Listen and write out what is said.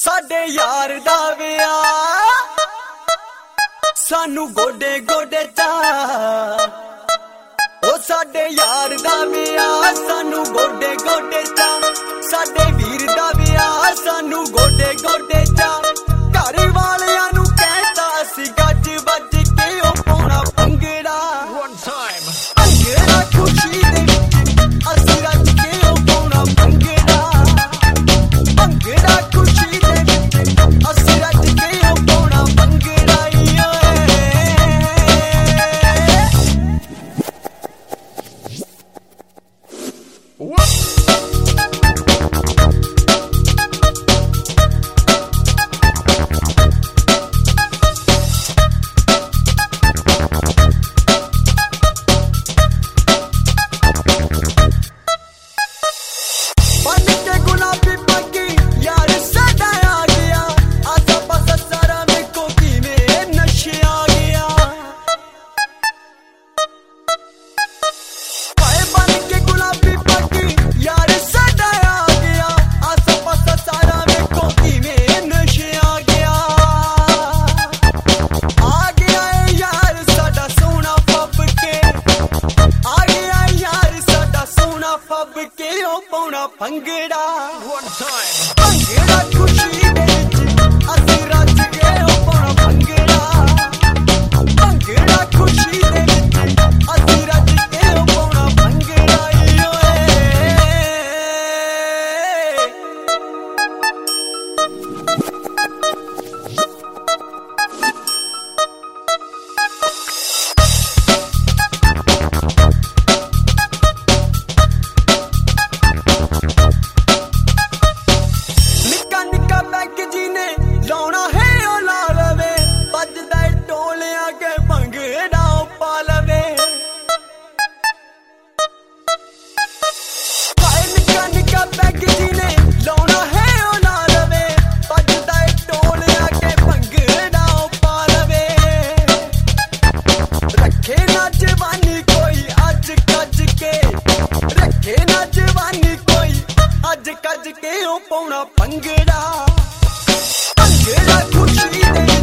साडे यार दा विआह सानू गोडे गोडे चा ओ साडे यार दा विआह सानू गोडे गोडे चा साडे वीर दा विआह सानू गोडे गोडे चा घर वालियां नू कहता असी गज बज के ओ पाउणा भंगड़ा भंगड़ा खुशी दे विच असी रज के ओ पाउणा भंगड़ा भंगड़ा खुशी दे विच असी रज के ओ पाउणा भंगड़ा भंगड़ा भंगड़ा खुशी दे विच असी रज के ओ पाउणा भंगड़ा भंगड़ा खुशी दे विच असी रज के ओ पाउणा भंगड़ा पाउणा भंगड़ा भंगड़ा खुशी दे